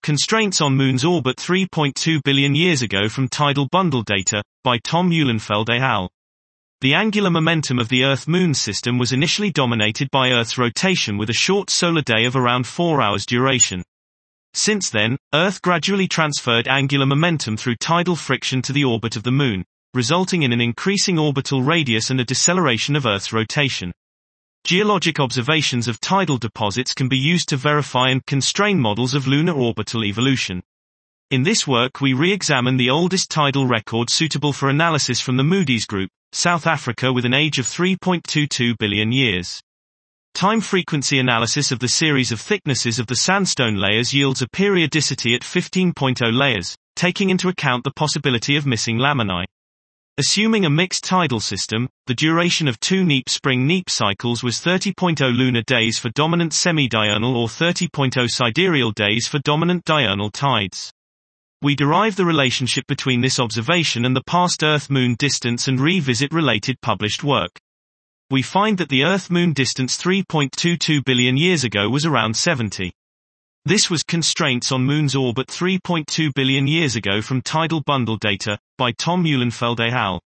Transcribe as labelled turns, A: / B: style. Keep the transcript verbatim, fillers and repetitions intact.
A: Constraints on Moon's Orbit three point two billion years ago from tidal bundle data, by Tom Eulenfeld et al. The angular momentum of the Earth-Moon system was initially dominated by Earth's rotation with a short solar day of around four hours duration. Since then, Earth gradually transferred angular momentum through tidal friction to the orbit of the Moon, resulting in an increasing orbital radius and a deceleration of Earth's rotation. Geologic observations of tidal deposits can be used to verify and constrain models of lunar orbital evolution. In this work we re-examine the oldest tidal record suitable for analysis from the Moody's Group, South Africa, with an age of three point two two billion years. Time frequency analysis of the series of thicknesses of the sandstone layers yields a periodicity at fifteen point zero layers, taking into account the possibility of missing laminae. Assuming a mixed tidal system, the duration of two neap spring-neap cycles was thirty point zero lunar days for dominant semi-diurnal or thirty point zero sidereal days for dominant diurnal tides. We derive the relationship between this observation and the past Earth-Moon distance and revisit related published work. We find that the Earth-Moon distance three point two two billion years ago was around seventy. This was Constraints on Moon's Orbit three point two billion years ago from tidal bundle data, by Tom Eulenfeld et al.